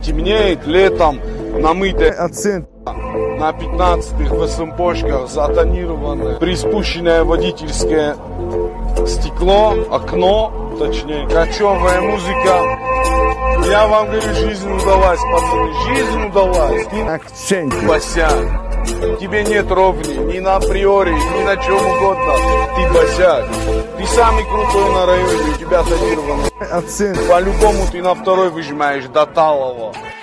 Темнеет летом, намытая на 15-х в СМПшках, затонированное, приспущенное водительское стекло, окно, точнее, кочевая музыка. Я вам говорю, жизнь удалась, пацаны, жизнь удалась. Акцент. Босяк. Тебе нет ровни, ни на априори, ни на чем угодно. Ты босяк. Ты самый крутой на районе, у тебя тонировано. Акцент. По-любому ты на второй выжимаешь до талого.